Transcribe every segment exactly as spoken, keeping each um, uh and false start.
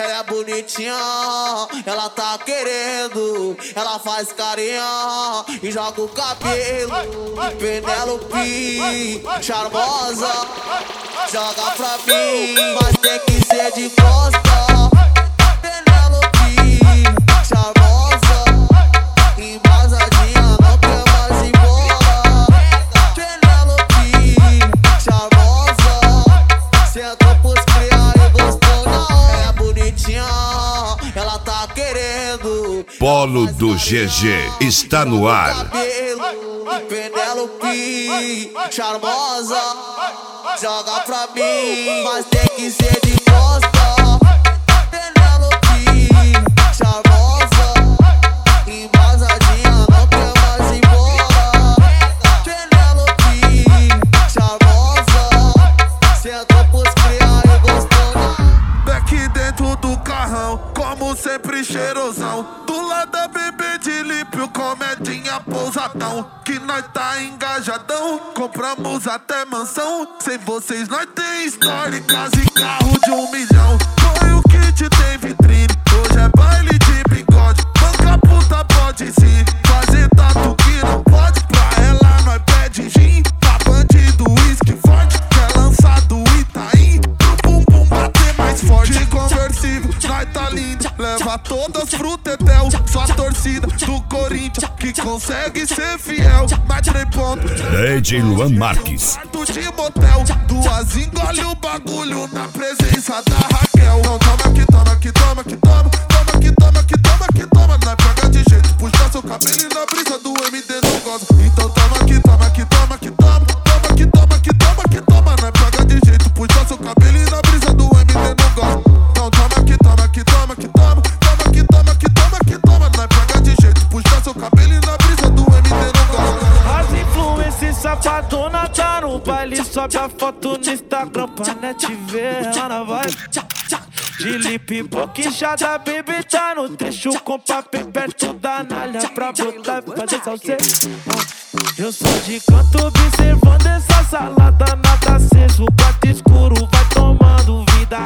Ela é bonitinha, ela tá querendo. Ela faz carinha e joga o cabelo. Penélope, charmosa, joga pra mim, mas tem que ser de costa. Penélope, charmosa, embasadinha, não quer mais ir embora. Penélope, charmosa, sentou pros criar e gostou na hora. É bonitinha, ela tá querendo. Polo do G G está no ar. Penélope, charmosa, joga pra mim, mas tem que ser de costa. Penélope, charmosa, embasadinha, não quer mais ir embora. Penélope, charmosa, sentou pros criar e gostou. Daqui dentro do carrão, como sempre cheirosão. Do lado da bebê de lípio, comedinha pousadão. Que nós tá engajadão, compramos até mansão. Sem vocês nós tem história, casa e carro de um milhão. Foi o kit, tem vitrine, hoje é baile de bigode. Banca puta pode sim, fazer tatu que não pode. Pra ela nós pede gin, pra bandido whisky forte. Quer lançar do Itaim, pro bumbum bater mais forte. De conversível, nós tá lindo, leva todas pro tetel. Só a torcida do Corinthians que consegue ser fiel. Mais três pontos, D J Luan Marques. quarto de motel, duas engole o bagulho na presença da Raquel. Então toma que toma, que toma, que toma. Toma que toma, que toma, que toma. Nós pega de jeito, puxa seu cabelo e na brisa do M D não gosta. Então toma que toma, que toma, que toma. Toma que toma, que toma, que toma. Nós pega de jeito, puxa seu cabelo e na brisa do M D não gosta. Então toma que toma, que toma, que toma. Toma que toma, que toma, que toma. Nós pega de jeito, puxa seu cabelo e na brisa do M D não gosta. As influências safadona tá no baile, sobe a foto no Instagram pra net ver, ela na vibe. De lip boquinchada, baby tá no trecho com papo perto da nalha pra botar e fazer salseiro. Eu sou de canto observando essa salada, nada aceso, quarto escuro vai tomando vida.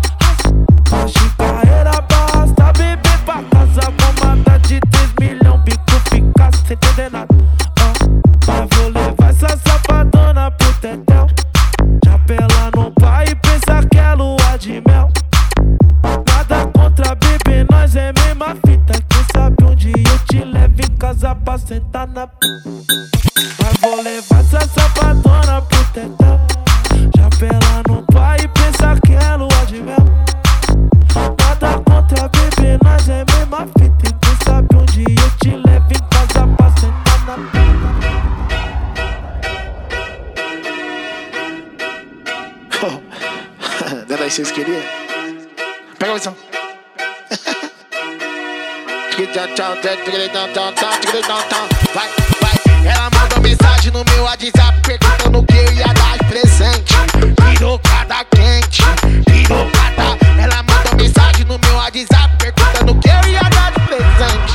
Hoje carreira basta, bebê pra casa, mamada de três milhões, bico fica sem entender nada. Mas vou levar essa safadona pro tetel. Chapela no pai e pensa que é lua de mel. Nada contra bebê, nós é mesma fita. Quem sabe um dia eu te levo em casa pra sentar na p. Mas vou levar essa safadona pro tetel. Chapela no pai e pensa que é lua de mel. Nada contra bebê, nós é mesma fita. Quem sabe um dia eu te levo em casa pra sentar na p. Não era isso que vocês queriam? Pega a visão. Vai, vai. Ela mandou mensagem no meu WhatsApp perguntando o que eu ia dar de presente. Pirocada quente, pirocada. Ela mandou mensagem no meu WhatsApp perguntando o que eu ia dar de presente.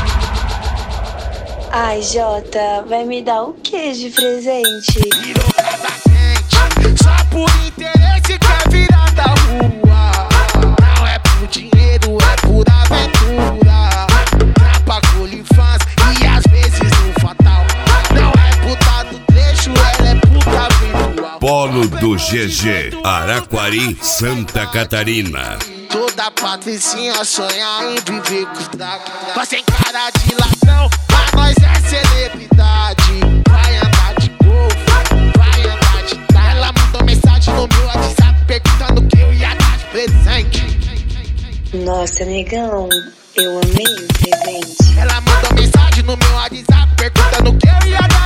Ai, Jota, vai me dar o que de presente? Pirocada quente, só por interesse quer virar da rua. Não é por dinheiro, é por aventura. Trapa com infância e às vezes no fatal. Não é puta do trecho, ela é puta virtual. Polo do G G, Araquari, Santa Catarina. Toda patricinha sonha em viver com os daqui. Mas sem cara de ladrão, pra nós é celebridade. Vai andar de golfe, vai andar de tá. Ela mandou mensagem no meu WhatsApp perguntando o que eu ia dar de presente. Nossa, negão, eu amei o presente. Ela mandou mensagem no meu WhatsApp perguntando o que eu ia dar